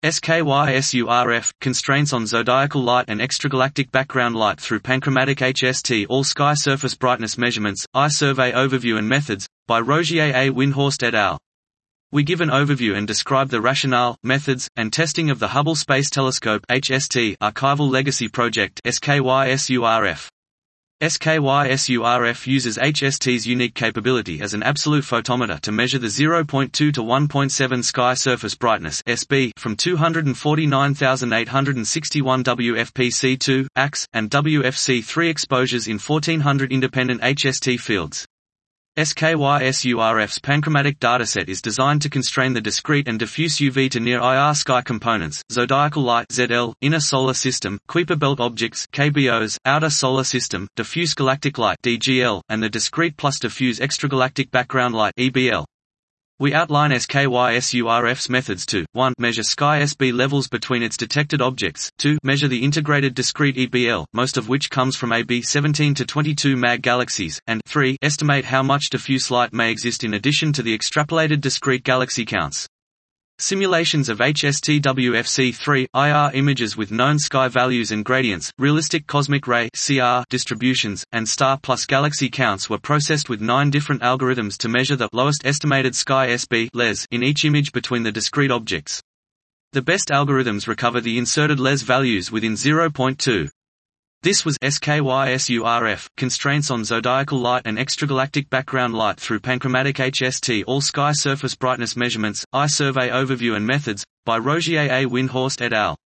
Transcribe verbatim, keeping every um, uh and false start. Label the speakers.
Speaker 1: SKYSURF, constraints on zodiacal light and extragalactic background light through panchromatic H S T all sky surface brightness measurements, I survey overview and methods, by Rogier A. Windhorst et al. We give an overview and describe the rationale, methods, and testing of the Hubble Space Telescope H S T Archival Legacy Project SKYSURF. SKYSURF uses H S T's unique capability as an absolute photometer to measure the zero point two to one point seven sky surface brightness S B from two hundred forty-nine thousand eight hundred sixty-one W F P C two, A X, and W F C three exposures in fourteen hundred independent H S T fields. SKYSURF's panchromatic dataset is designed to constrain the discrete and diffuse U V to near I R sky components, zodiacal light Z L, inner solar system, Kuiper belt objects K B Os, outer solar system, diffuse galactic light D G L, and the discrete plus diffuse extragalactic background light E B L. We outline SKYSURF's methods to one Measure sky S B levels between its detected objects, two Measure the integrated discrete E B L, most of which comes from A B seventeen to twenty-two mag galaxies, and three Estimate how much diffuse light may exist in addition to the extrapolated discrete galaxy counts. Simulations of H S T W F C three I R images with known sky values and gradients, realistic cosmic ray C R distributions, and star plus galaxy counts were processed with nine different algorithms to measure the lowest estimated sky S B L E S in each image between the discrete objects. The best algorithms recover the inserted L E S values within zero point two. This was SKYSURF, constraints on zodiacal light and extragalactic background light through panchromatic H S T all sky surface brightness measurements, I survey overview and methods, by Rogier A. Windhorst et al.